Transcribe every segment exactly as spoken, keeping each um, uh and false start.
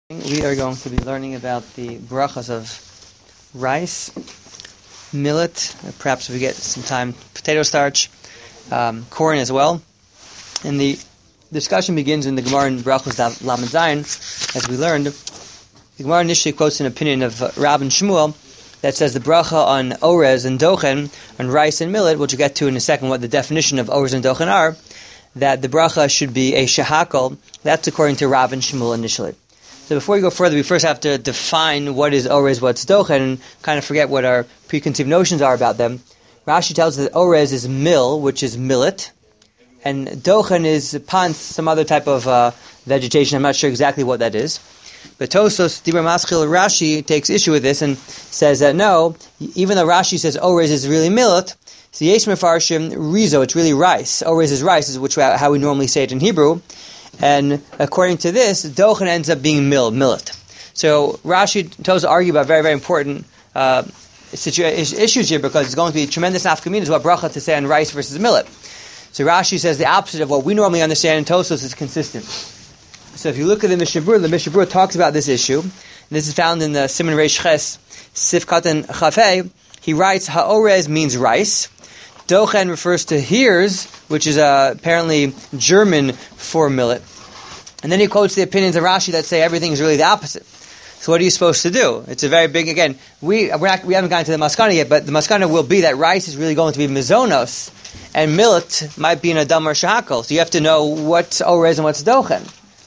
We are going to be learning about the brachas of rice, millet, perhaps if we get some time, potato starch, um, corn as well. And the discussion begins in the Gemara in Brachos Lamed Zayin. As we learned, the Gemara initially quotes an opinion of uh, Rav and Shmuel that says the bracha on orez and dochen, on rice and millet, which we'll get to in a second what the definition of orez and dochen are, that the bracha should be a shehakol. That's according to Rav and Shmuel initially. So before we go further, we first have to define what is orez, what's dochen, and kind of forget what our preconceived notions are about them. Rashi tells us that orez is mill, which is millet, and dochen is pants, some other type of uh, vegetation. I'm not sure exactly what that is. But Tosos, Dibur Maschil, Rashi takes issue with this and says that no, even though Rashi says orez is really millet, so Yesh Mefarshim rizo, it's really rice. Orez is rice, is which how we normally say it in Hebrew. And according to this, dochen ends up being mill, millet. So Rashi tells to argue about very, very important uh, situa- issues here because it's going to be tremendous nafkaminas what bracha to say on rice versus millet. So Rashi says the opposite of what we normally understand in Tosos is consistent. So if you look at the Mishnah Berurah, the Mishnah Berurah talks about this issue. This is found in the Siman Reish Ches, Sif Katan Chafei. He writes, Ha'orez means rice. Dochen refers to hears, which is uh, apparently German for millet. And then he quotes the opinions of Rashi that say everything is really the opposite. So what are you supposed to do? It's a very big, again, we we're not, we haven't gotten to the maskana yet, but the maskana will be that rice is really going to be mizonos, and millet might be an adam or shahakol. So you have to know what's orez and what's dochen.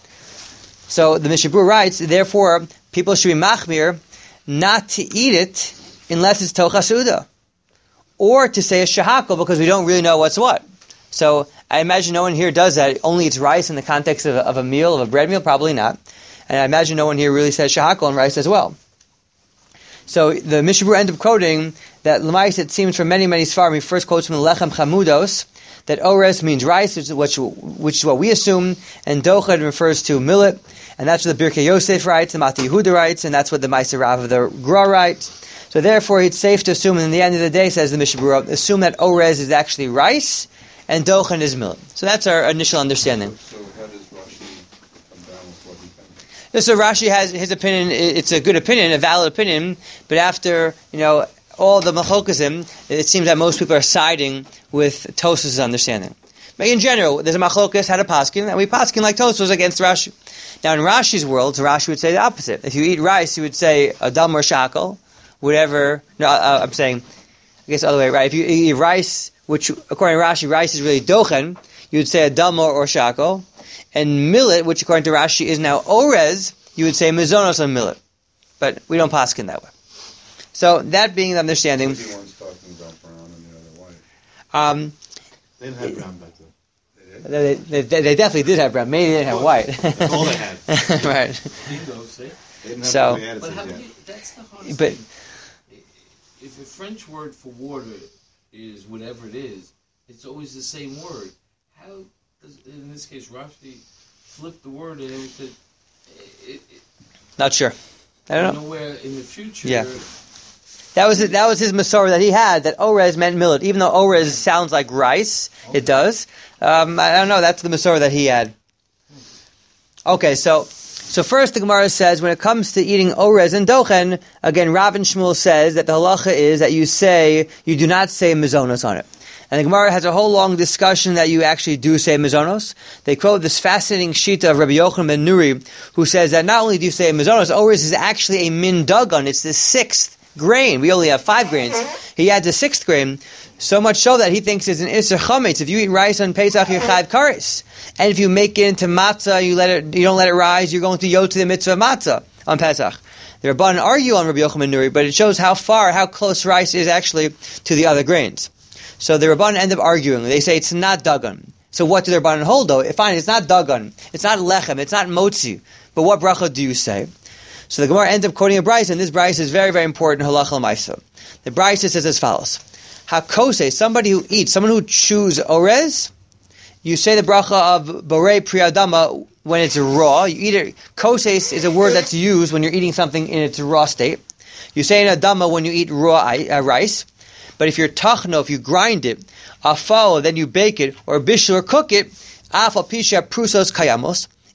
So the Mishnah Berurah writes, therefore, people should be machmir not to eat it unless it's tochas uda, or to say a shahakol because we don't really know what's what. So I imagine no one here does that. Only it's rice in the context of a, of a meal, of a bread meal, probably not. And I imagine no one here really says shahakol and rice as well. So the Mishnah Berurah ends up quoting that Lamais, it seems from many, many Sfarim, he first quotes from the Lechem Chamudos, that orez means rice, which is, what, which is what we assume, and dochen refers to millet, and that's what the Birkei Yosef writes, the Mati Yehuda writes, and that's what the Ma'aser Rav of the Gra writes. So therefore, it's safe to assume, and in the end of the day, says the Mishnah Berurah, assume that orez is actually rice, and dochen is millet. So that's our initial understanding. So how does Rashi come down with what he thinks? So Rashi has his opinion. It's a good opinion, a valid opinion, but after, you know, all the machokasim, it seems that most people are siding with Tosfos' understanding. But in general, there's a machokas, had a paskin, and we paskin like Tosfos against Rashi. Now in Rashi's world, Rashi would say the opposite. If you eat rice, you would say adam or shakal, whatever. No, uh, I'm saying, I guess the other way, right? If you eat rice, which according to Rashi, rice is really dochen, you would say adam or shakal. And millet, which according to Rashi is now orez, you would say mizonos on millet. But we don't paskin that way. So that being the understanding. Everyone's talking about brown and the other white. Um, They didn't have brown back then. They, they, they, they definitely did have brown. Maybe they didn't have white. That's all they had. Right. Bingo, see? They didn't have So- all the additives But how yet. can you, that's the hardest But thing. If the French word for water is whatever it is, it's always the same word. How does, in this case, Rashi flip the word and it, it, it, not sure. I don't know. nowhere in the future. Yeah. That was that was his Masorah that he had, that orez meant millet. Even though orez sounds like rice, it does. Um, I don't know. That's the Masorah that he had. Okay, so so first the Gemara says when it comes to eating orez and dochen, again Rav and Shmuel says that the halacha is that you say you do not say mizonos on it. And the Gemara has a whole long discussion that you actually do say mizonos. They quote this fascinating shita of Rabbi Yochanan ben Nuri, who says that not only do you say mizonos, orez is actually a min dagon. It's the sixth grain. We only have five grains. He adds a sixth grain, so much so that he thinks it's an iser chametz. If you eat rice on Pesach, you're chayv kares. And if you make it into matzah, you let it, you don't let it rise, you're going to yo to the mitzvah matzah on Pesach. The Rabbanan argue on Rabbi Yochanan ben Nuri, but it shows how far, how close rice is actually to the other grains. So the Rabbanan end up arguing. They say it's not dagan. So what do the Rabbanan hold though? Fine, it's not dagan. It's not lechem. It's not motzi. But what bracha do you say? So the Gemara ends up quoting a brayso, and this brayso is very, very important. Halacha l'maisa. The brayso says as follows: Hakose, somebody who eats, someone who chews orez, you say the bracha of borei pri adama when it's raw. You eat it. Koses is a word that's used when you're eating something in its raw state. You say an adama when you eat raw uh, rice. But if you're tachno, if you grind it, afal, then you bake it, or bishul, or cook it, afal pisha prusos kayamos.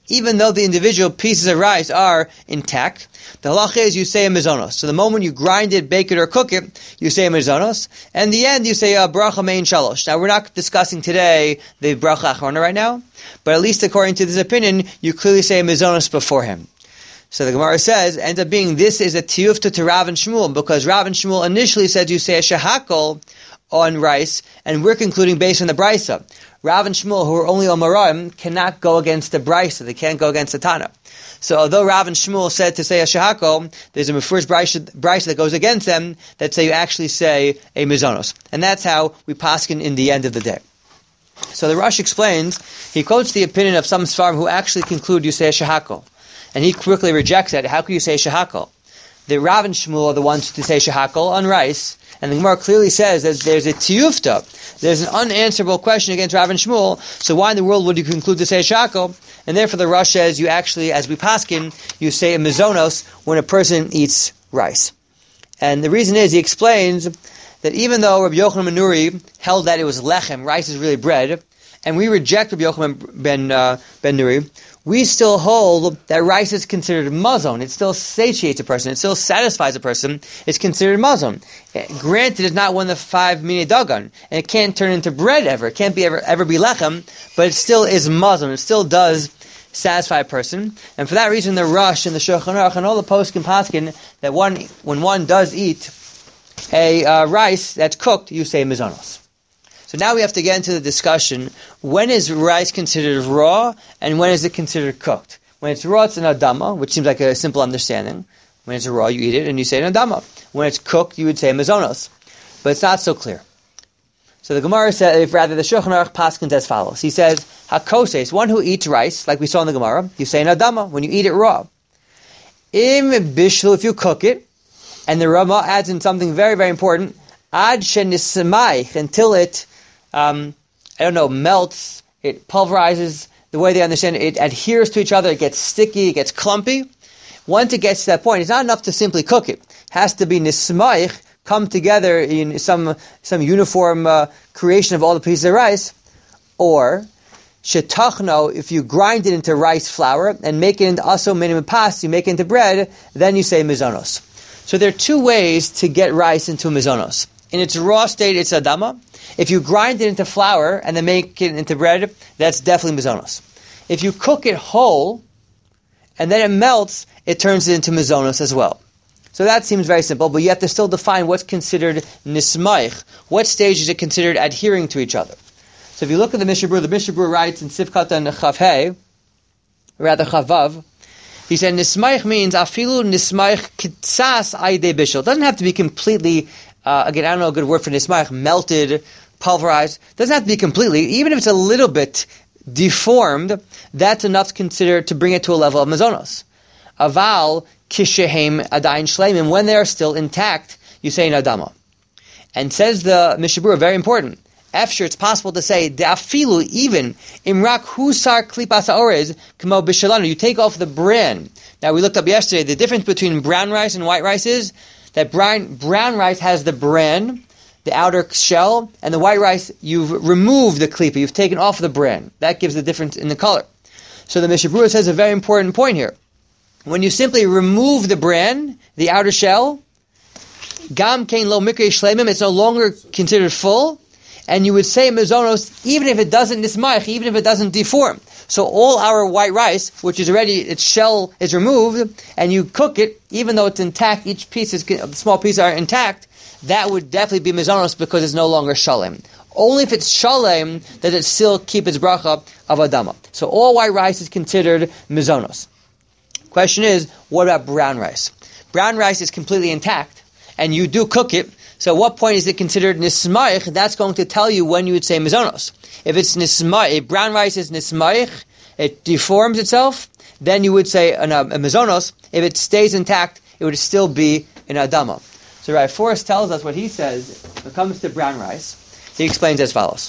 even though the individual pieces of rice are intact, the halacha is you say a mizonos. So the moment you grind it, bake it, or cook it, you say a mizonos. And in the end, you say a bracha mein shalosh. Now, we're not discussing today the bracha achrona right now, but at least according to this opinion, you clearly say a mizonos beforehand. So the Gemara says, ends up being, this is a tiyufta to Rav and Shmuel, because Rav and Shmuel initially said you say a shehakol on rice, and we're concluding based on the brisa. Rav and Shmuel, who are only Omarim, cannot go against the brisa. They can't go against the Tana. So although Rav and Shmuel said to say a shehakol, there's a mefurish brisa that goes against them that say you actually say a mizonos. And that's how we paskin in the end of the day. So the Rosh explains, he quotes the opinion of some Sfarim who actually conclude you say a shehakol. And he quickly rejects it. How could you say shehakol? The Rav and Shmuel are the ones to say shehakol on rice. And the Gemara clearly says that there's a tiyufta. There's an unanswerable question against Rav and Shmuel. So why in the world would you conclude to say shehakol? And therefore the Rosh says you actually, as we paskin, you say a mizonos when a person eats rice. And the reason is, he explains that even though Rabbi Yochanan ben Nuri held that it was lechem, rice is really bread, and we reject Rabbi Yochanan ben, uh, ben Nuri, we still hold that rice is considered mazon. It still satiates a person. It still satisfies a person. It's considered mazon. Granted, it's not one of the five minei dagan, and it can't turn into bread ever. It can't be ever, ever be lechem, but it still is mazon. It still does satisfy a person. And for that reason, the Rosh and the Shulchan Aruch and all the poskim paskin that one, when one does eat a uh, rice that's cooked, you say mizonos. So now we have to get into the discussion, when is rice considered raw, and when is it considered cooked? When it's raw, it's an adama, which seems like a simple understanding. When it's raw, you eat it, and you say an adama. When it's cooked, you would say mizonos. But it's not so clear. So the Gemara says, if rather the Shulchan Aruch paskins as follows. He says, hakoses, one who eats rice, like we saw in the Gemara, you say an adama, when you eat it raw. Im bishlu, if you cook it, and the Rama adds in something very, very important, ad shenismaich, until it Um, I don't know, melts, it pulverizes, the way they understand it, it adheres to each other, it gets sticky, it gets clumpy. Once it gets to that point, it's not enough to simply cook it. It has to be nismaich, come together in some some uniform uh, creation of all the pieces of rice. Or, shetachno, if you grind it into rice flour and make it into aso minimum pas, you make it into bread, then you say mizonos. So there are two ways to get rice into mizonos. In its raw state, it's adama. If you grind it into flour and then make it into bread, that's definitely mizonos. If you cook it whole and then it melts, it turns it into mizonos as well. So that seems very simple, but you have to still define what's considered nismaich. What stage is it considered adhering to each other? So if you look at the Mishnah Berurah, the Mishnah Berurah writes in Sifkat and Chavhei, rather Chavav, he said nismaich means afilu nismaich kitsas aide bishul. It doesn't have to be completely, uh, again, I don't know a good word for nismaich, melted, pulverized. It doesn't have to be completely. Even if it's a little bit deformed, that's enough to consider to bring it to a level of mazonos. Aval kishehem adayin shleimim, when they are still intact, you say an adama. And says the Mishnah Berurah, very important. After it's possible to say de'afilu, even imrak husar klipas haorez kamo bishalanu. You take off the bran. Now we looked up yesterday. The difference between brown rice and white rice is that brown brown rice has the bran, the outer shell, and the white rice, you've removed the klipa, you've taken off the bran. That gives the difference in the color. So the Mishnah Berurah says a very important point here. When you simply remove the bran, the outer shell, gam kein lo mikre shleimim, it's no longer considered full, and you would say mizonos even if it doesn't nismaich, even if it doesn't deform. So all our white rice, which is already, its shell is removed, and you cook it, even though it's intact, each piece is, the small pieces are intact, that would definitely be mizonos because it's no longer shalem. Only if it's shalem does it still keep its bracha of adama. So all white rice is considered mizonos. Question is, what about brown rice? Brown rice is completely intact, and you do cook it. So at what point is it considered nismaich? That's going to tell you when you would say mizonos. If it's nismaich, if brown rice is nismaich, it deforms itself, then you would say an, a, a mizonos. If it stays intact, it would still be an adama. So Rav Forrest tells us what he says when it comes to brown rice. He explains as follows.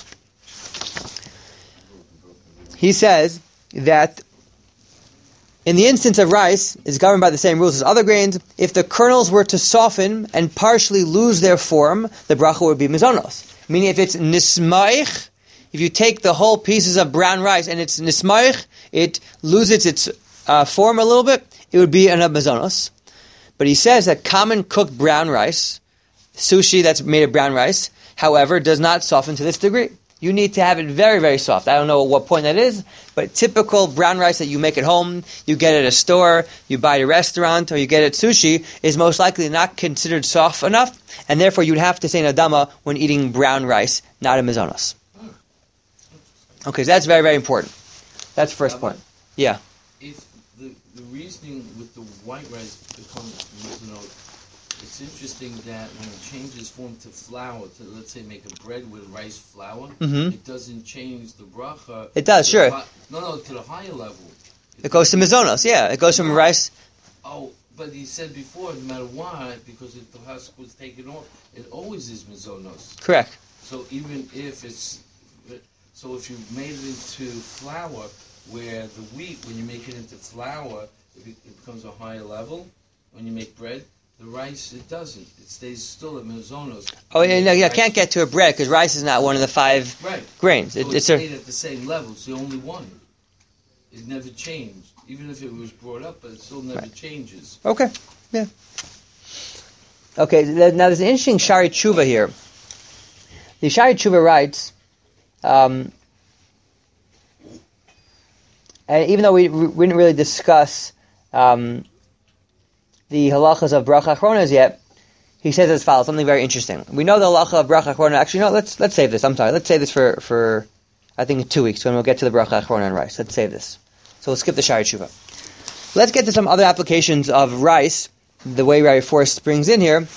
He says that in the instance of rice, it's governed by the same rules as other grains. If the kernels were to soften and partially lose their form, the bracha would be mizonos. Meaning if it's nismaich, if you take the whole pieces of brown rice and it's nismaich, it loses its uh, form a little bit, it would be an mazonos. But he says that common cooked brown rice, sushi that's made of brown rice, however, does not soften to this degree. You need to have it very, very soft. I don't know at what point that is, but typical brown rice that you make at home, you get at a store, you buy at a restaurant, or you get at sushi, is most likely not considered soft enough, and therefore you'd have to say an adama when eating brown rice, not a mazonos. Okay, so that's very, very important. That's the first point. Yeah. If the, the reasoning with the white rice becomes, you know, it's interesting that when it changes form to flour, to let's say make a bread with rice flour, Mm-hmm. it doesn't change the bracha. It does, to sure. the hi- no, no, to the higher level. It goes to mazonos, yeah. It goes from rice. Oh, but he said before, no matter what, because if the husk was taken off, it always is mazonos. Correct. So even if it's, so if you made it into flour, where the wheat, when you make it into flour, it, be, it becomes a higher level. When you make bread, the rice, it doesn't. It stays still at mazonos. Oh, yeah, no, yeah, I can't get to a bread because rice is not one of the five Right. grains. So It, it's it's a made at the same level. It's the only one. It never changed, even if it was brought up, but it still never Right. changes. okay, yeah. Okay, th- now there's an interesting Shari Tshuva here. The Shari Tshuva writes, um, and even though we, we didn't really discuss um, the halachas of bracha achronas yet, he says as follows, something very interesting. We know the halacha of bracha achrona. Actually, no, let's let's save this. I'm sorry. Let's save this for, for I think, in two weeks when we'll get to the bracha achrona and rice. Let's save this. So we'll skip the Shari Tshuva. Let's get to some other applications of rice, the way Rabbi Forrest brings in here.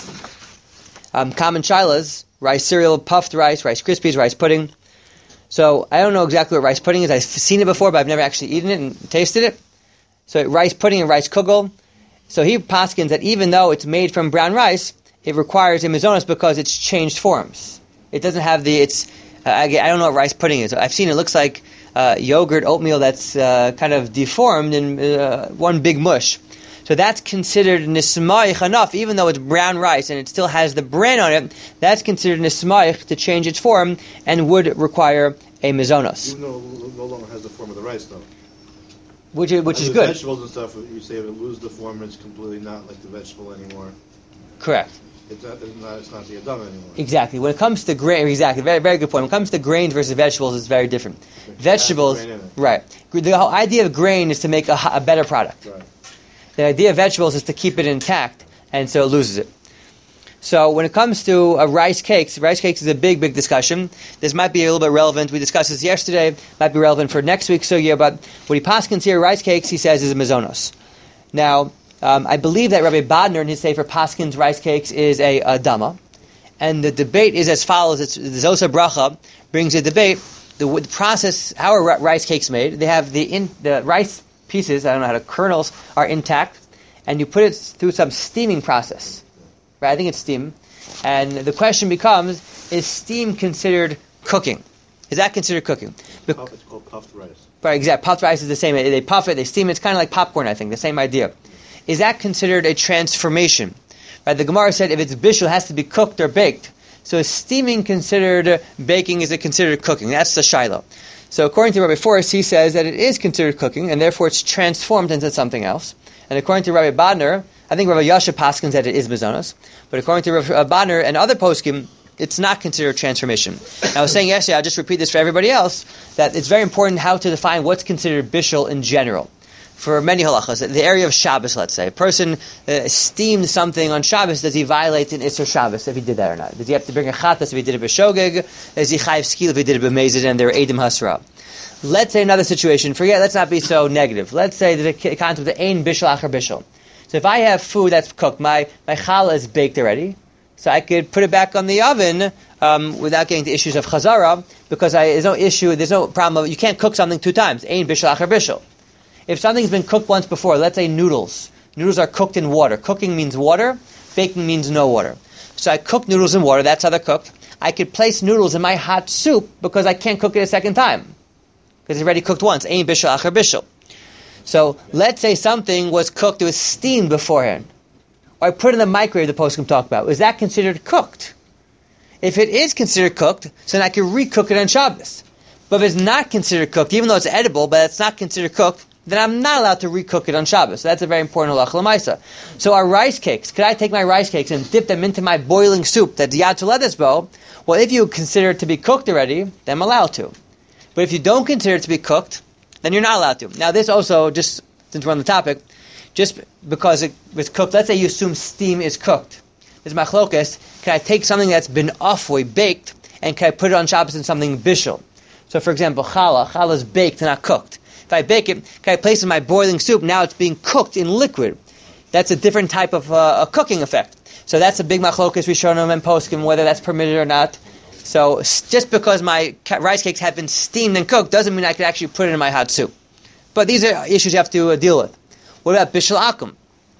Um, common shilas, rice cereal, puffed rice, rice krispies, rice pudding. So I don't know exactly what rice pudding is. I've seen it before, but I've never actually eaten it and tasted it. So rice pudding and rice kugel. So he paskins that even though it's made from brown rice, it requires a mazonos because it's changed forms. It doesn't have the, it's, uh, I, I don't know what rice pudding is. I've seen it looks like uh, yogurt, oatmeal that's uh, kind of deformed in uh, one big mush. So that's considered nismaich enough, even though it's brown rice and it still has the bran on it, that's considered nismaich to change its form and would require a mazonos. Even though it no longer has the form of the rice, though. Which is, which Like is the good. Vegetables and stuff, you say if it loses the form, it's completely not like the vegetable anymore. Correct. It's not, it's not, it's not the adama anymore. Exactly. When it comes to grain, exactly, very, very good point. When it comes to grains versus vegetables, it's very different. Vegetables, grain in it. right. The whole idea of grain is to make a, h- a better product. Right. The idea of vegetables is to keep it intact, and so it loses it. So when it comes to uh, rice cakes, rice cakes is a big, big discussion. This might be a little bit relevant. We discussed this yesterday. Might be relevant for next week's sugya. But what he paskins here, rice cakes, he says is a mazonos. Now, um, I believe that Rabbi Bodner in his sefer paskins rice cakes is a, a dama, and the debate is as follows. It's the Zosa Bracha brings a debate. The, the process, how are ri- rice cakes made? They have the in, the rice pieces. I don't know how to kernels are intact, and you put it through some steaming process. Right, I think it's steam. And the question becomes, is steam considered cooking? Is that considered cooking? Bec- Puff, it's called puffed rice. right, exactly. Puffed rice is the same. They puff it, they steam it. It's kind of like popcorn, I think. The same idea. Is that considered a transformation? Right, the Gemara said if it's bishul, it has to be cooked or baked. So is steaming considered baking? Is it considered cooking? That's the shiloh. So according to Rabbi Forrest, he says that it is considered cooking, and therefore it's transformed into something else. And according to Rabbi Bodner, I think Rabbi Yasha paskins that it is mazonos, but according to Rabbi Bodner and other poskim, it's not considered transformation. And I was saying yesterday, I'll just repeat this for everybody else, that it's very important how to define what's considered bishul in general. For many halachas, the area of Shabbos, let's say, a person uh, steamed something on Shabbos, does he violate an Isser Shabbos if he did that or not? Does he have to bring a chatas if he did it b'shogeg? Is he chayiv skil if he did it b'mezid and there are edim hasra? Let's say another situation, forget, let's not be so negative. Let's say that the concept of ein bishul acher bishul. So if I have food that's cooked, my, my challah is baked already, so I could put it back on the oven um, without getting to issues of chazara, because I, there's no issue, there's no problem of, you can't cook something two times, ein bishul acher bishul. If something's been cooked once before, let's say noodles. Noodles are cooked in water. Cooking means water, baking means no water. So I cook noodles in water, that's how they're cooked. I could place noodles in my hot soup because I can't cook it a second time. Because it's already cooked once. Ein bishul acher bishul. So let's say something was cooked, it was steamed beforehand. Or I put it in the microwave, the poskim talk about. Is that considered cooked? If it is considered cooked, so then I can recook it on Shabbos. But if it's not considered cooked, even though it's edible, but it's not considered cooked, then I'm not allowed to recook it on Shabbos. So that's a very important halacha l'maisa. So our rice cakes, could I take my rice cakes and dip them into my boiling soup that's yad toledes bo? Well, if you consider it to be cooked already, then I'm allowed to. But if you don't consider it to be cooked, then you're not allowed to. Now this also, just since we're on the topic, just because it was cooked, let's say you assume steam is cooked. This is machlokas. Can I take something that's been afway, baked, and can I put it on Shabbos in something bishul? So for example, challah. Challah is baked, not cooked. If I bake it, can I place it in my boiling soup? Now it's being cooked in liquid. That's a different type of uh, a cooking effect. So that's a big machlokas rishonim and poskim, whether that's permitted or not. So just because my rice cakes have been steamed and cooked doesn't mean I could actually put it in my hot soup. But these are issues you have to uh, deal with. What about bishul akum?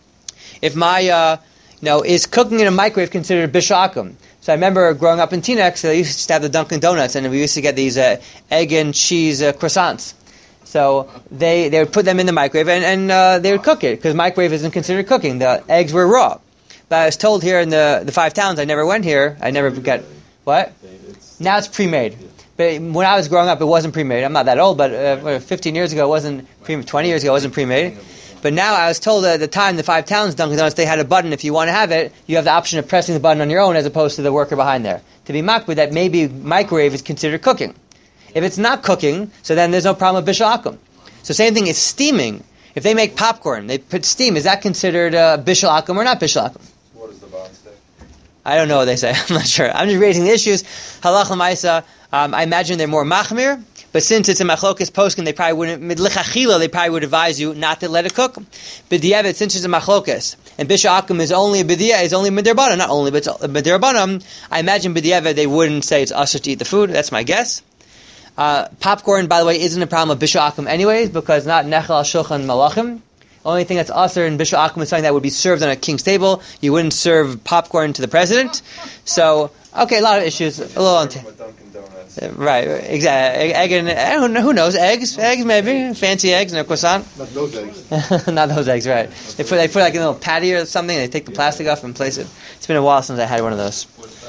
If my, uh, you know, is cooking in a microwave considered bishul akum? So I remember growing up in Teaneck, they used to have the Dunkin' Donuts, and we used to get these uh, egg and cheese uh, croissants. So they, they would put them in the microwave, and, and uh, they would cook it, because microwave isn't considered cooking. The eggs were raw. But I was told here in the, the five towns, I never went here, I never got, what? Now it's pre-made. But when I was growing up, it wasn't pre-made. I'm not that old, but uh, fifteen years ago, it wasn't pre-made. twenty years ago, it wasn't pre-made. But now I was told at the time, the five towns Dunkin' Donuts, they had a button. If you want to have it, you have the option of pressing the button on your own as opposed to the worker behind there. To be makbid, that maybe microwave is considered cooking. If it's not cooking, so then there's no problem with bishul akum. So same thing is steaming. If they make popcorn, they put steam. Is that considered uh, bishul akum or not bishul akum? What is the bond stay? I don't know what they say. I'm not sure. I'm just raising the issues. Halach l'maisa, um, I imagine they're more machmir. But since it's a machlokas poskin, they probably wouldn't, midlichachila, they probably would advise you not to let it cook. B'diavad, since it's a machlokas, and bishul akum is only a b'diya, is only midirabana, not only, but it's midirabana, I imagine b'diavad, they wouldn't say it's usher to eat the food. That's my guess. Uh, popcorn, by the way, isn't a problem of bishul akum anyways, because not nechal al shulchan malachim. Only thing that's usher in bishul akum is something that would be served on a king's table. You wouldn't serve popcorn to the president. So, okay, a lot of issues. A little unta- uh, right, exactly. Egg and uh, who knows? Eggs, eggs maybe, fancy eggs and a croissant. Not those eggs. Not those eggs, right? They put they put like a little patty or something. They take the plastic off and place it. It's been a while since I had one of those. What is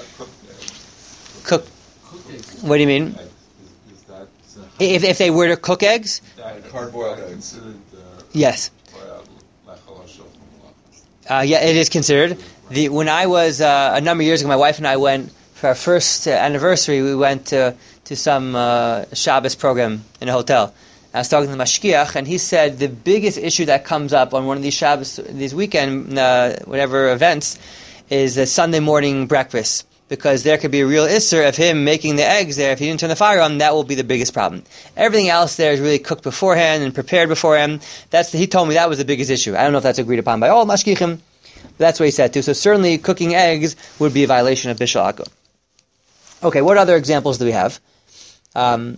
that? Cook. What do you mean? Is, is that uh, If if they were to cook eggs, Hard-boiled eggs. considered uh, yes. lachal hashofim? Uh, yeah, it is considered. The when I was uh, a number of years ago, my wife and I went for our first uh, anniversary. We went to to some uh, Shabbos program in a hotel. I was talking to the mashkiach, and he said the biggest issue that comes up on one of these Shabbos, these weekend, uh, whatever events, is the Sunday morning breakfast. Because there could be a real isser of him making the eggs there. If he didn't turn the fire on, that will be the biggest problem. Everything else there is really cooked beforehand and prepared beforehand. That's the, he told me that was the biggest issue. I don't know if that's agreed upon by all mashkichim, but that's what he said too. So certainly cooking eggs would be a violation of bishul akum. Okay, what other examples do we have? Um,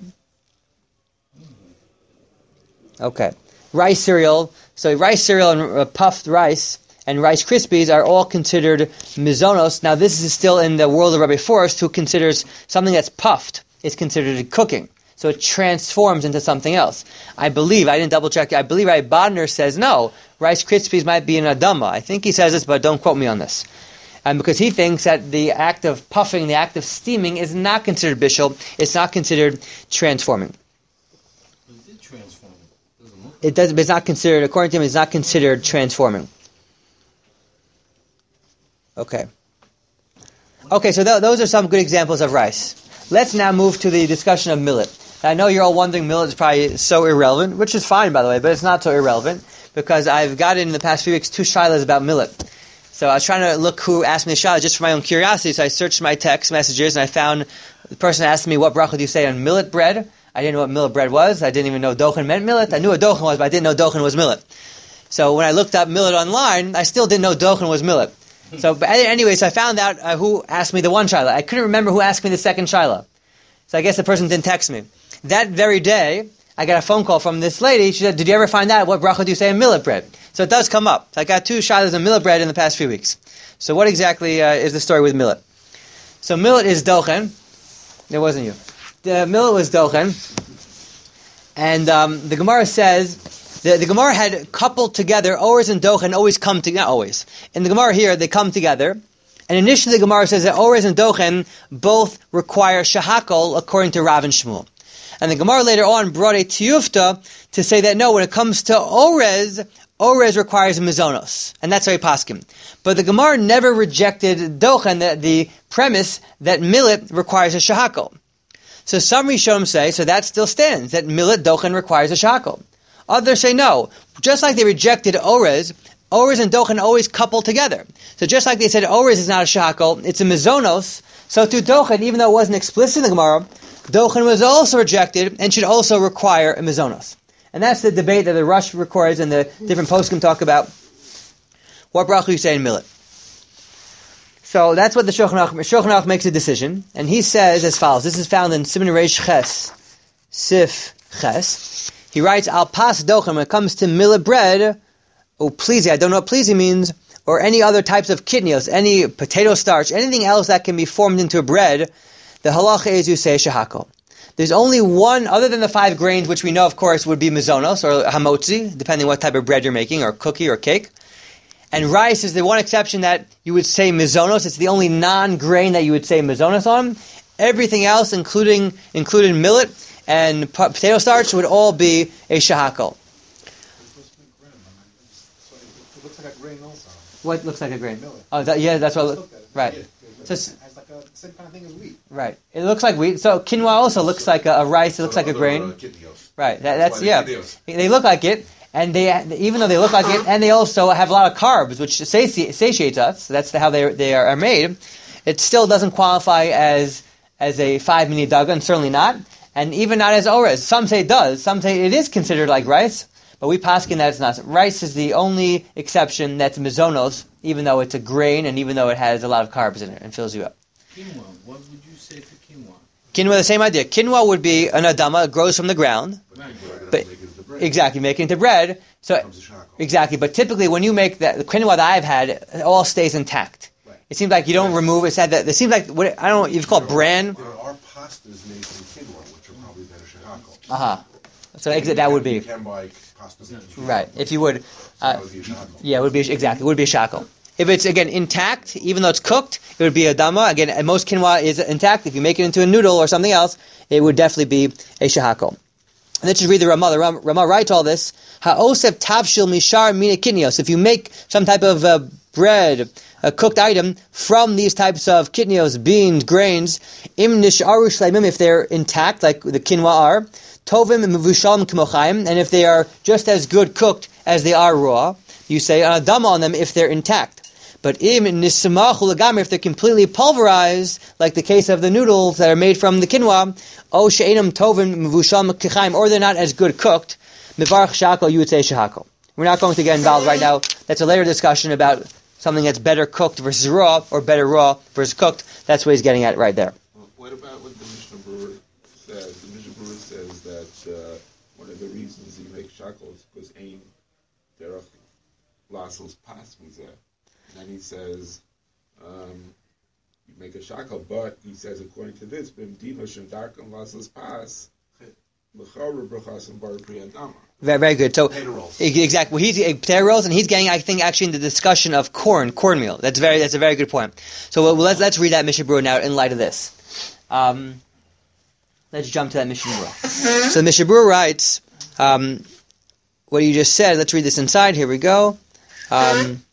okay, rice cereal. So rice cereal and uh, puffed rice and Rice Krispies are all considered mizonos. Now this is still in the world of Rabbi Forrest, who considers something that's puffed is considered cooking. So it transforms into something else. I believe, I didn't double check, I believe Rabbi Bodner says no, Rice Krispies might be an adama. I think he says this, but don't quote me on this. And because he thinks that the act of puffing, the act of steaming is not considered bishul, it's not considered transforming. But it did transform. It doesn't look It does, but it's not considered, according to him, it's not considered transforming. Okay. Okay, so th- those are some good examples of rice. Let's now move to the discussion of millet. I know you're all wondering millet is probably so irrelevant, which is fine, by the way, but it's not so irrelevant, because I've gotten in the past few weeks two shilas about millet. So I was trying to look who asked me the shilah just for my own curiosity, so I searched my text messages, and I found the person asked me, what bracha do you say on millet bread? I didn't know what millet bread was. I didn't even know dochen meant millet. I knew what dochen was, but I didn't know dochen was millet. So when I looked up millet online, I still didn't know dochen was millet. So, but anyway, so I found out uh, who asked me the one shilah. I couldn't remember who asked me the second shilah. So I guess the person didn't text me. That very day, I got a phone call from this lady. She said, did you ever find out what bracha do you say in millet bread? So it does come up. So I got two shilahs on millet bread in the past few weeks. So what exactly uh, is the story with millet? So millet is dochen. It wasn't you. The millet was dochen. And um, the Gemara says... The, the Gemara had coupled together, Ores and Dochen always come together, not always. In the Gemara here, they come together. And initially the Gemara says that Ores and Dochen both require shahakol according to Rav and Shmuel. And the Gemara later on brought a tiyufta to say that no, when it comes to orez, orez requires a mizonos, and that's very paskim. But the Gemara never rejected dochen, the, the premise that millet requires a shahakol. So some Rishonim say, so that still stands, that millet dochen requires a shahakol. Others say no. Just like they rejected orez, orez and dochen always couple together. So just like they said orez is not a shahakol, it's a mizonos, so to dochen, even though it wasn't explicit in the Gemara, dochen was also rejected and should also require a mizonos. And that's the debate that the Rush records and the different poskim talk about. What bracha you say in millet? So that's what the Shulchan Aruch, Shulchan Aruch makes a decision, and he says as follows. This is found in Siman Reish Ches, Sif Ches. He writes, Al pas dochen, when it comes to millet bread, or plizi, I don't know what plizi means, or any other types of kidneys, any potato starch, anything else that can be formed into a bread, the halacha is you say shahakol. There's only one, other than the five grains, which we know, of course, would be mizonos or hamotzi, depending what type of bread you're making, or cookie or cake. And rice is the one exception that you would say mizonos. It's the only non-grain that you would say mizonos on. Everything else, including including millet and p- potato starch, would all be a shahakol. It looks like a grain also. What looks like a grain? Millet. Oh, that, yeah, that's what. Let's Look, look at it. right. Yeah, it So looks- s- it has like a same kind of thing as wheat. right. It looks like wheat. So quinoa also looks like a, a rice. It looks like a grain. Right. That, that's yeah. They look like it, and they even though they look like it, and they also have a lot of carbs, which sati- satiates us. That's the, how they they are, are made. It still doesn't qualify as as a five mini daga, and certainly not, and even not as orez. Some say it does. Some say it is considered like rice, but we paskin that it's not. Rice is the only exception that's mizonos, even though it's a grain, and even though it has a lot of carbs in it and fills you up. Quinoa, what would you say for quinoa? Quinoa, the same idea. Quinoa would be an adama, it grows from the ground. But exactly, make it into bread. So exactly, but typically when you make that, the quinoa that I've had, it all stays intact. Right. It seems like you don't remove it. It's had that. It seems like what I don't know. You've called bran. There are pastas made from quinoa, which are probably better shahakol. Uh huh. So exit that would You be can buy pastas made from right. quinoa. If you would, So uh, that would be a shahakol. yeah, it would be exactly. It would be a shackle. If it's again intact, even though it's cooked, it would be a dama. Again, and most quinoa is intact. If you make it into a noodle or something else, it would definitely be a shahakol. And let's just read the Ramah. The Ram- Ramah writes all this. Ha'osef tavshil mishar mina kidneos. If you make some type of uh, bread, a cooked item from these types of kidneos, beans, grains, im nisharu shleimim, if they're intact, like the quinoa are, tovim mevushalm k'mochaim, and if they are just as good cooked as they are raw, you say an adama on them if they're intact. But im nismachu legam, if they're completely pulverized, like the case of the noodles that are made from the quinoa, o she'enam tovim mevushal k'chaim, or they're not as good cooked, mivarach shakol, you would say shahakol. We're not going to get involved right now. That's a later discussion about something that's better cooked versus raw, or better raw versus cooked. That's what he's getting at right there. Well, what about what the Mishnah Berurah says? The Mishnah Berurah says that uh, one of the reasons you make shakol is because ain derech lasos pas mizeh. And then he says um, you make a shakol, but he says according to this, b'mdino shem darkan lasos pas l'chara brachas bar pri adama. Very, very good. So Potato rolls. e- exactly. Well, he's uh, potato rolls, and he's getting, I think, actually in the discussion of corn, cornmeal. That's very, that's a very good point. So well, let's let's read that Mishnah Berurah now in light of this. Um, let's jump to that Mishnah Berurah. So the Mishnah Berurah writes, um, what you just said. Let's read this inside. Here we go. Um,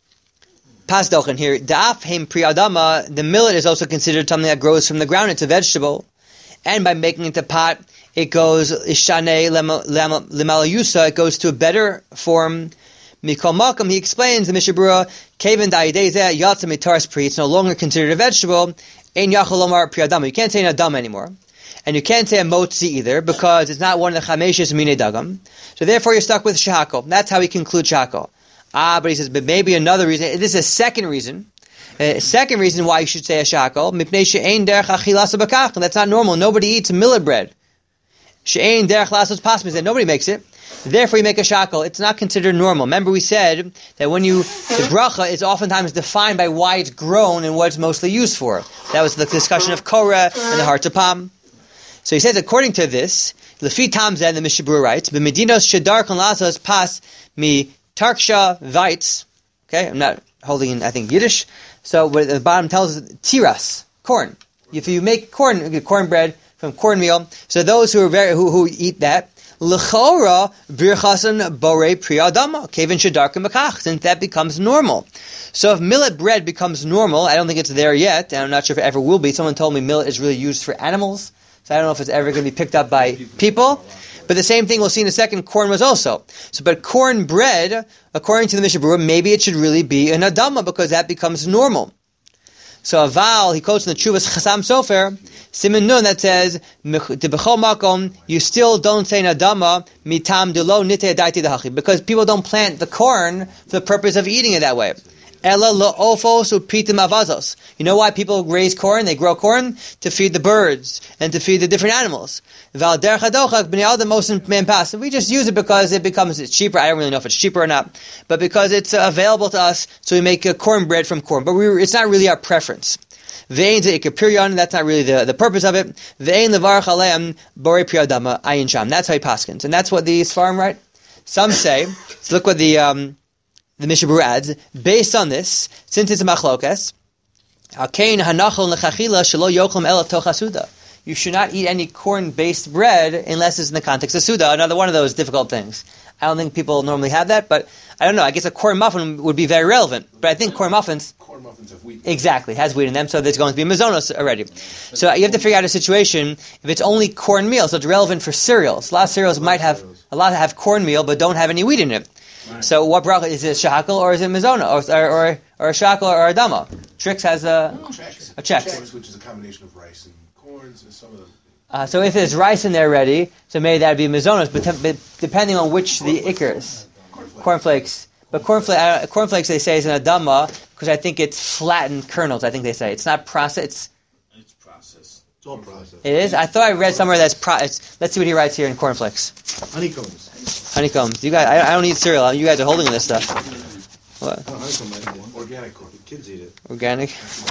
Pas dochen here. Da'af heim pri adama. The millet is also considered something that grows from the ground. It's a vegetable, and by making it a pot, it goes ishane lemalayusa. It goes to a better form. Mikol Malkum, he explains the Mishnah Berurah, Kevin da'idezeh yatsa mitaras pri. It's no longer considered a vegetable. Ein yachol lomar pri adama. You can't say an adam anymore, and you can't say a motzi either because it's not one of the chameshes mine dagam. So therefore, you're stuck with shahakol. That's how we conclude shahakol. Ah, but he says, but maybe another reason. This is a second reason. A second reason why you should say a shahakol. Mipnei she'ein derech achilasa b'kach. That's not normal. Nobody eats millet bread. She'ein derech lasos pas mizeh. Nobody makes it. Therefore, you make a shahakol. It's not considered normal. Remember, we said that when you the bracha is oftentimes defined by why it's grown and what it's mostly used for. That was the discussion of Korah and the hearts of palm. So he says, according to this, Lefi Tamzeh, the Mishnah Berurah writes, "B'medinos shedar kon lasos pas mi tarksha vaitz." Okay, I'm not holding in, I think, Yiddish. So what the bottom tells us, tiras, corn. If you make corn, cornbread from from cornmeal. So those who are very who, who eat that, l'chora birchasan borei priyadama kevin shadarkim bakach, since that becomes normal. So if millet bread becomes normal, I don't think it's there yet, and I'm not sure if it ever will be. Someone told me millet is really used for animals, so I don't know if it's ever going to be picked up by people. But the same thing we'll see in a second, corn was also. So, but corn bread, according to the Mishnah Berurah, maybe it should really be an adama because that becomes normal. So Aval, he quotes in the Chuvas Chasam Sofer, Siman Nun, that says, "Debechol makom, you still don't say an adama mitam delo nite adaiti dahachi," because people don't plant the corn for the purpose of eating it that way. Ela lo'ofos upitim avazos. You know why people raise corn? They grow corn to feed the birds and to feed the different animals. Val derech hadochak b'nei adam mosin man pas. We just use it because it becomes it's cheaper. I don't really know if it's cheaper or not, but because it's uh, available to us, so we make uh, cornbread from corn. But we, it's not really our preference. Ve'ein ze'ikar piryon. That's not really the, the purpose of it. Ve'ein levarach aleim borei priyadama ayin sham. That's how he paskins, and that's what the Sfarim write. Some say. So look what the. Um, The Mishnah Berurah adds, based on this, since it's a machlokas, you should not eat any corn-based bread unless it's in the context of Suda, another one of those difficult things. I don't think people normally have that, but I don't know, I guess a corn muffin would be very relevant. But I think corn muffins... Corn muffins have wheat. Exactly, has wheat in them, so there's going to be mazonos already. So you have to figure out a situation, if it's only cornmeal, so it's relevant for cereals. A lot of cereals might have, a lot have cornmeal, but don't have any wheat in it. Right. So what bracha is it? Shahakal or is it mizona or or or, or a shakal or a dama? Trix has a Oh, checks. a check, Checks, which is a combination of rice and corns and some of them. Uh, so if there's rice in there already, so maybe that'd be mizonos. But, te- but depending on which the ikr is, cornflakes. But cornflakes, uh, cornflakes they say is an adama because I think it's flattened kernels. I think they say it's not processed. It's, It's processed. It's all processed. it is. I thought I read somewhere that's pro. It's, let's see what he writes here in cornflakes. Honeycombs. Honeycombs. You guys, I, I don't eat cereal. You guys are holding this stuff. What? Oh, honeycomb, I have one. Organic corn. The kids eat it. Organic.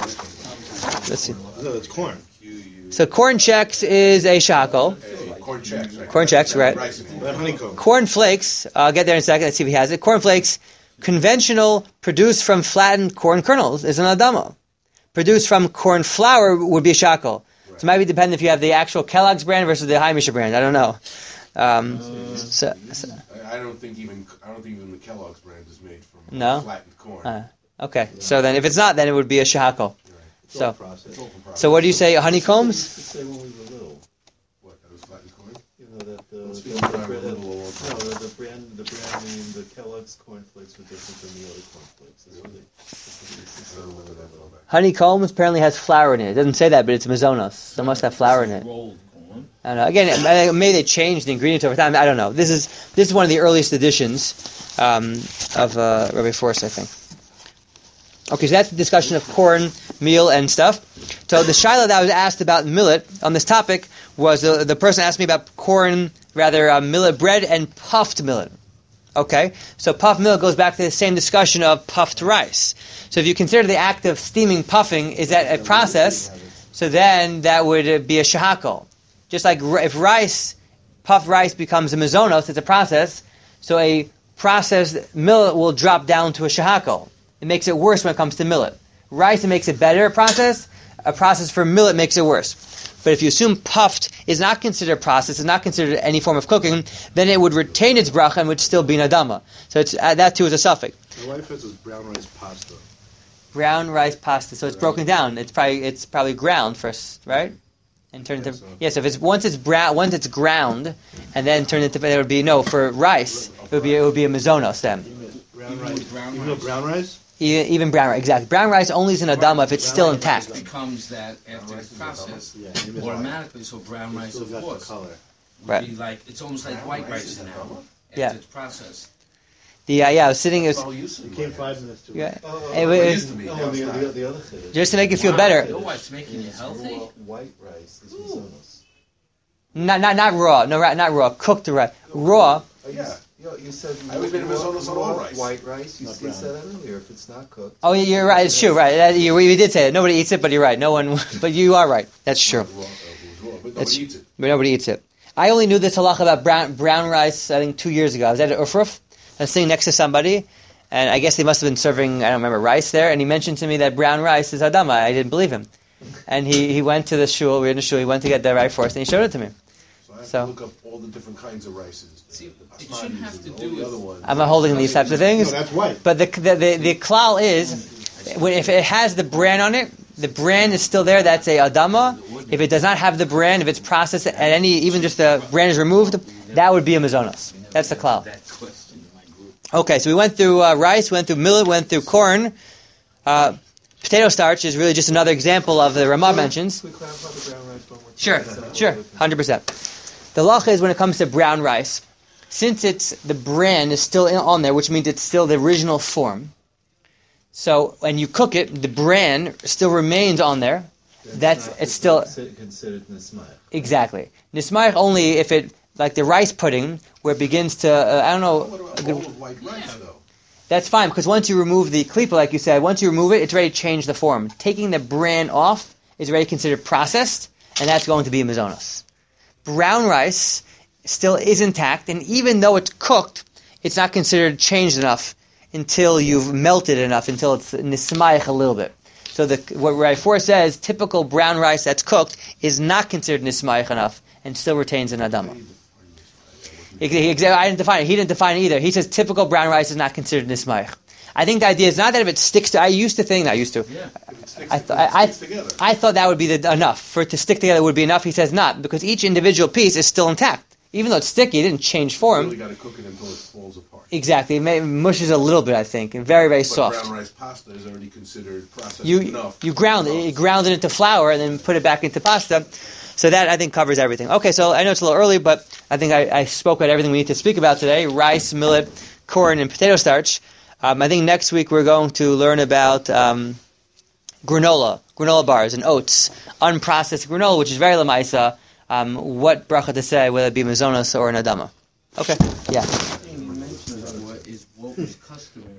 Let's see. No, that's corn. So corn checks is a shackle. Hey, corn checks. Right? Corn checks, right. Rice. But honeycomb. Corn flakes, I'll get there in a second, let's see if he has it. Corn flakes, conventional, produced from flattened corn kernels, is an adama. Produced from corn flour would be a shackle. Right. So it might be dependent if you have the actual Kellogg's brand versus the Heimische brand. I don't know. Um, uh, so, so. I don't think even I don't think even the Kellogg's brand is made from No? flattened corn. Uh, okay, so then if it's not, then it would be a shackle. It's So, all processed. It's all from process. so what do you say, honeycombs? Say when we were little, What? That was flattened corn. you know that the Let's the, speak the, about brand, it a little no, more. the, the brand the brand name the Kellogg's cornflakes were different than the other cornflakes. That's what they. That's I don't what remember they that well back. Honeycombs apparently has flour in it. It doesn't say that, but it's mazonos. So it must have flour in it. Rolled corn. I don't know. Again, maybe they changed the ingredients over time. I don't know. This is this is one of the earliest editions um, of uh, Rabbi Force, I think. Okay, so that's the discussion of corn, meal, and stuff. So the shaila that I was asked about millet on this topic was uh, the person asked me about corn, rather uh, millet bread and puffed millet. Okay, so puffed millet goes back to the same discussion of puffed rice. So if you consider the act of steaming, puffing, is that a process? So then that would uh, be a shahakal. Just like r- if rice, puffed rice becomes a mizonos, it's a process. So a processed millet will drop down to a shahakal. It makes it worse when it comes to millet. Rice, it makes it better, a process. A process for millet makes it worse. But if you assume puffed is not considered a process, is not considered any form of cooking, then it would retain its bracha and would still be an adama. So it's, uh, that too is a suffix. My wife has this brown rice pasta. Brown rice pasta. So it's broken down. It's probably it's probably ground first, right? And turned Yeah, into so- yes. Yeah, so if it's once it's brown, once it's ground, and then turned into there would be no for rice. It would be it would be a mizonos then. Brown rice. Even though brown rice? Even, even brown rice, exactly. Brown rice only is an adama if it's still intact. It becomes that after it's processed Yeah. automatically. So brown rice, of course, would Right. be like it's almost like white rice now after Yeah. it's processed. The uh, yeah, I was sitting. It was, You came five minutes to yeah, Oh, oh, it oh, was- It used to be. oh, Now the, it's the, not. the other chiddush. just to make it feel Wow, better. Your wife's making you Is healthy. raw white rice is mizonos. Not not not raw. No, ra- not raw. Cooked rice. Raw. Oh, you, Yeah. s- you, know, you said I always made raw- mizonos on raw all rice. white rice. You Not see, brown. said that earlier. If it's not cooked. Oh, yeah, you're right. It's true. Right. That, you, we did say it. Nobody eats it, but you're right. No one. But you are right. That's true. Raw, uh, it was raw, but That's- nobody eats it. But nobody eats it. I only knew this halacha about brown brown rice. I think two years ago. I was at Ufruf. I was sitting next to somebody, and I guess they must have been serving. I don't remember rice there. And he mentioned to me that brown rice is adama. I didn't believe him. and he, he went to the shul. We were in the shul. He went to get the rice for us, and he showed it to me. So I have So- to look up all the different kinds of rices. See, The it shouldn't have to basmatis and do all the with- other ones. I'm not holding these types of things. No, that's white. But the the the, the klal is, when- if it has the bran on it, the bran is still there. That's a adama. If it does not have the bran, if it's processed at any, even just the bran is removed, that would be a mazonos. That's the klal. That question in my group. Okay, so we went through uh, rice, went through millet, went through corn. Uh, potato starch is really just another example of the Ramah mentions. Can we clarify the brown rice one more time? Sure, Is that sure, all? one hundred percent. The lacha is when it comes to brown rice, since it's the bran is still in, on there, which means it's still the original form. So when you cook it, the bran still remains on there. That's not it's still consi- considered nismach. exactly nismarich only if it like the rice pudding where it begins to uh, I don't What know. about all of white rice, though? That's fine because once you remove the klipa, like you said, once you remove it, it's ready to change the form. Taking the bran off is already considered processed, and that's going to be a mizonos. Brown rice still is intact, and even though it's cooked, it's not considered changed enough until you've melted enough, until it's nismayach a little bit. So the, what Rai four says, typical brown rice that's cooked is not considered nismayach enough and still retains an adama. He- he- exa- I didn't define it. He didn't define it either. He says typical brown rice is not considered nismayach. I think the idea is not that if it sticks to. I used to think, not used to. Yeah. If it sticks, I, if th- it I, sticks together. I thought that would be the, enough. For it to stick together would be enough. He says not, because each individual piece is still intact. Even though it's sticky, it didn't change You form. really got to cook it until it falls apart. Exactly. It may, mushes a little bit, I think, and very, very But soft. brown rice pasta is already considered processed You enough. you ground it, you ground it into flour and then put it back into pasta. So that, I think, covers everything. Okay, so I know it's a little early, but I think I, I spoke about everything we need to speak about today. Rice, millet, corn, and potato starch. Um, I think next week we're going to learn about um, granola, granola bars and oats, unprocessed granola, which is very lamaisa. Um, what bracha to say, whether it be mazonos or an adama. Okay, yeah. Thing you mentioned what is what was customary